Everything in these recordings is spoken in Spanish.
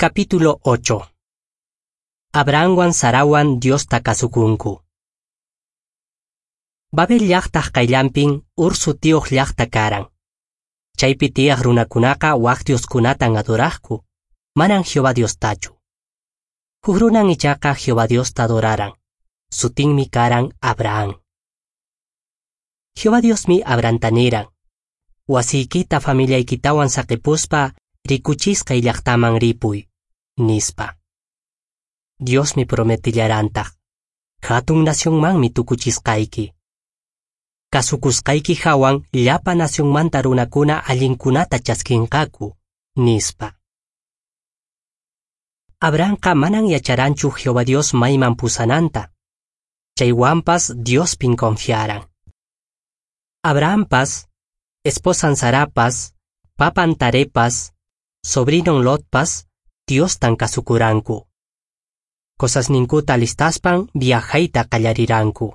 Capítulo 8. Abrahamwan Sarawan Dios takasukunku. Babel llaqtaq qayllampin Ursu tiyuq llaqta karan. Chaypi tiyaq runakunaqa waq dioskunatan adoraqku, manan Jehová Dios tachu. Huk runan ichaqa Jehová Diosta adoraran. Sutinmi karan Abraham. Jehová Diosmi Abrahanta niran. Wasiykita familiaykitawan saqipuspa rikuchisqay llaqtaman ripuy, nispa. Diosmi prometillarantaq. Hatun nacionmanmi tukuchisqayki. Kasukusqayki hawan llapa nacionmanta runakuna allinkunata chaskinqaku, nispa. Abrahamqa manan yacharanchu Jehová Dios mayman pusananta. Chaywanpas Diospin confiaran. Abrahampas, esposan Sarapas, papan Tarepas, sobrinon Lotpas, Diostan kasukuranku. Cosas ninkuta listaspan viajayta qallariranku.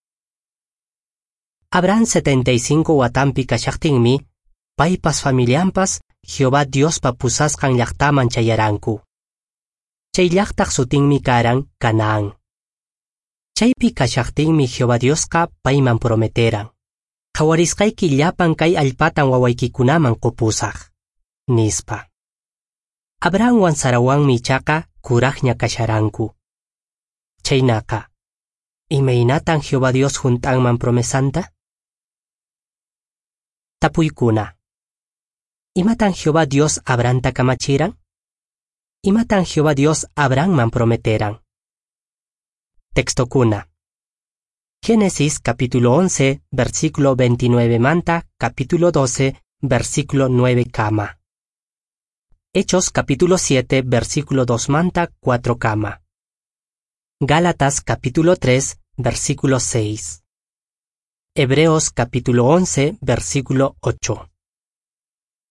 Abraham 75 watampi kashaqtinmi, paypas familianpas Jehová Diospa pusasqan llaqtaman chayaranku. Chay llaqtaq sutinmi karan Canaán. Chaypi kashaqtinmi Jehová Diosqa payman prometeran. Qawarisqayki llapan kay allpatan wawaykikunaman qupusaq, nispa. Abrahamwan Sarawanmi ichaqa kuraqña kasharanku. Chaynaqa, ¿imaynatan Jehová Dios juntanman promesanta? Tapuykuna. ¿Imatan Jehová Dios Abrahanta kamachiran? ¿Imatan Jehová Dios Abrahamman prometeran? Textokuna. Génesis capítulo 11, versículo 29 manta, capítulo 12, versículo 9 kama. Hechos capítulo 7, versículo 2 manta, 4 kama. Gálatas capítulo 3, versículo 6. Hebreos capítulo 11, versículo 8.